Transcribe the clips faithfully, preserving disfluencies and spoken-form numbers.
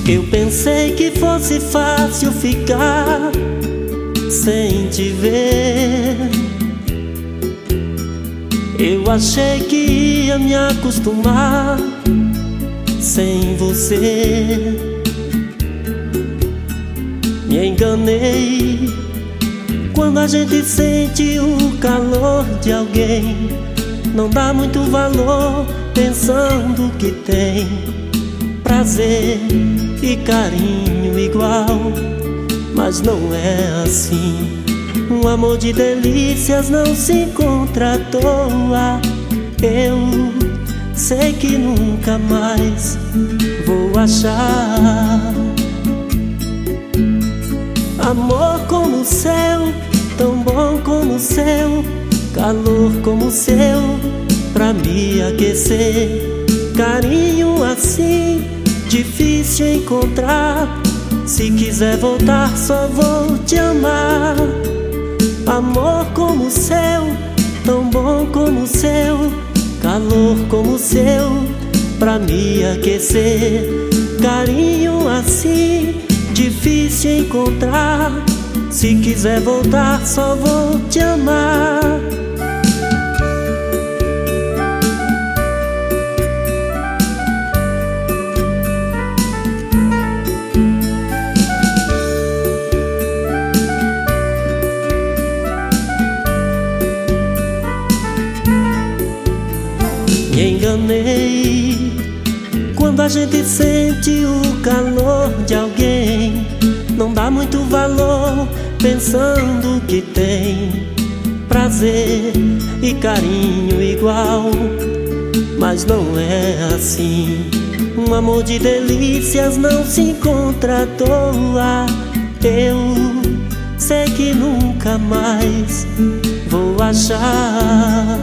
Eu pensei que fosse fácil ficar sem te ver. Eu achei que ia me acostumar sem você. Me enganei quando a gente sente o calor de alguém. Não dá muito valor pensando que tem prazer e carinho igual. Mas não é assim. Um amor de delícias não se encontra à toa. Eu sei que nunca mais vou achar amor como o seu, tão bom como o seu, calor como o seu, pra me aquecer. Carinho assim, difícil encontrar. Se quiser voltar, só vou te amar. Amor como o seu, tão bom como o seu, calor como o seu, pra me aquecer. Carinho assim, difícil encontrar. Se quiser voltar, só vou te amar. Me enganei quando a gente sente o calor de alguém. Não dá muito valor pensando que tem prazer e carinho igual. Mas não é assim. Um amor de delícias não se encontra à toa. Eu sei que nunca mais vou achar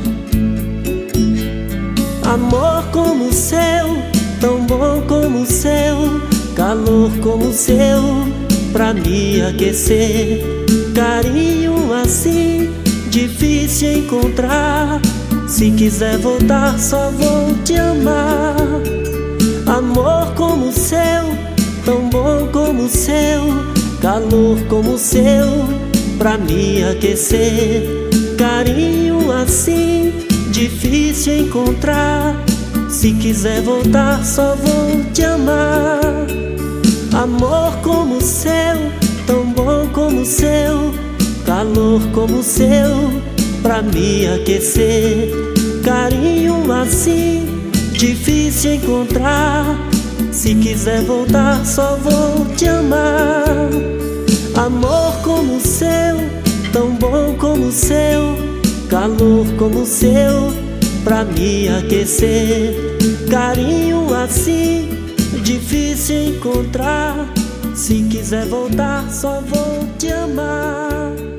amor como o seu, tão bom como o seu, calor como o seu, pra me aquecer. Carinho assim, difícil encontrar. Se quiser voltar, só vou te amar. Amor como o seu, tão bom como o seu, calor como o seu, pra me aquecer. Carinho assim, difícil encontrar. Se quiser voltar, só vou te amar. Amor como o seu, tão bom como o seu, calor como o seu, pra me aquecer. Carinho assim, difícil encontrar. Se quiser voltar, só vou te amar. Amor como o seu, tão bom como o seu, calor como o seu, pra me aquecer. Carinho assim, difícil encontrar. Se quiser voltar, só vou te amar.